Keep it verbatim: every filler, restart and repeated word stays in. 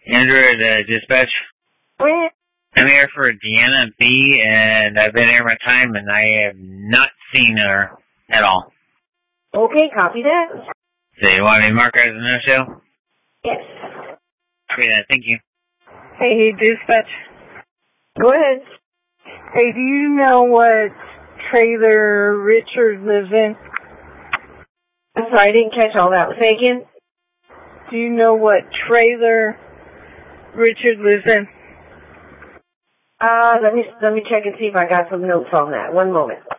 Andrew, uh, dispatch. Where? I'm here for Deanna B, and I've been here my time, and I have not seen her at all. Okay, copy that. So you want me to mark her as a no-show? Yes. Yeah, thank you. Hey, dispatch. Go ahead. Hey, do you know what trailer Richard lives in? I'm sorry, I didn't catch all that. Say again? Do you know what trailer Richard lives in? Uh, let me let me check and see if I got some notes on that. One moment.